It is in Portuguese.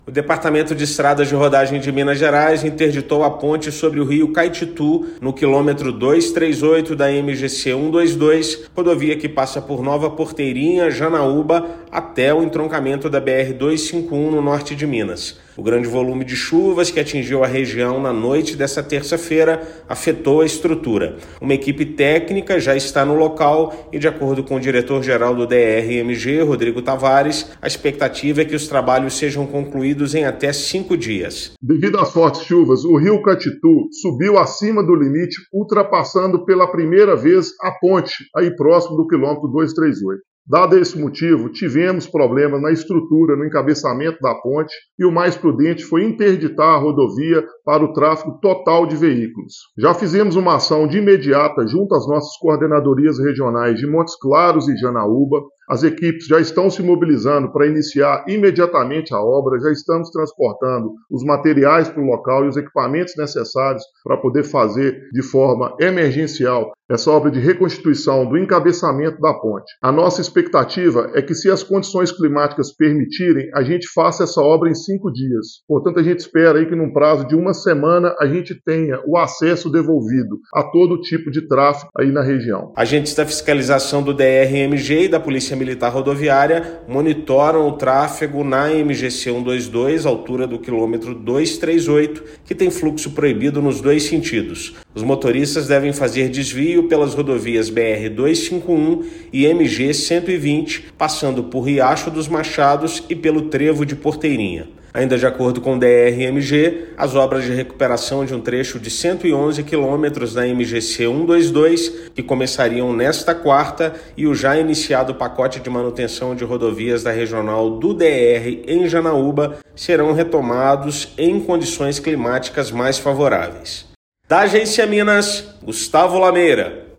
O Departamento de Estradas de Rodagem de Minas Gerais interditou a ponte sobre o rio Caititu, no quilômetro 238 da MGC 122, rodovia que passa por Nova Porteirinha, Janaúba, até o entroncamento da BR-251 no norte de Minas. O grande volume de chuvas que atingiu a região na noite desta terça-feira afetou a estrutura. Uma equipe técnica já está no local e, de acordo com o diretor-geral do DRMG, Rodrigo Tavares, a expectativa é que os trabalhos sejam concluídos em até 5 dias. Devido às fortes chuvas, o rio Caititu subiu acima do limite, ultrapassando pela primeira vez a ponte, aí próximo do quilômetro 238. Dado esse motivo, tivemos problemas na estrutura, no encabeçamento da ponte e o mais prudente foi interditar a rodovia para o tráfego total de veículos. Já fizemos uma ação de imediata junto às nossas coordenadorias regionais de Montes Claros e Janaúba. As equipes já estão se mobilizando para iniciar imediatamente a obra, já estamos transportando os materiais para o local e os equipamentos necessários para poder fazer de forma emergencial essa obra de reconstituição do encabeçamento da ponte. A nossa expectativa é que, se as condições climáticas permitirem, a gente faça essa obra em 5 dias. Portanto, a gente espera aí que num prazo de 1 semana a gente tenha o acesso devolvido a todo tipo de tráfego aí na região. Agentes da fiscalização do DRMG e da Polícia Militar Rodoviária monitoram o tráfego na MGC 122, altura do quilômetro 238, que tem fluxo proibido nos 2 sentidos. Os motoristas devem fazer desvio pelas rodovias BR-251 e MG-120, passando por Riacho dos Machados e pelo Trevo de Porteirinha. Ainda de acordo com o DRMG, as obras de recuperação de um trecho de 111 quilômetros da MGC 122, que começariam nesta quarta, e o já iniciado pacote de manutenção de rodovias da regional do DR em Janaúba, serão retomados em condições climáticas mais favoráveis. Da Agência Minas, Gustavo Lameira.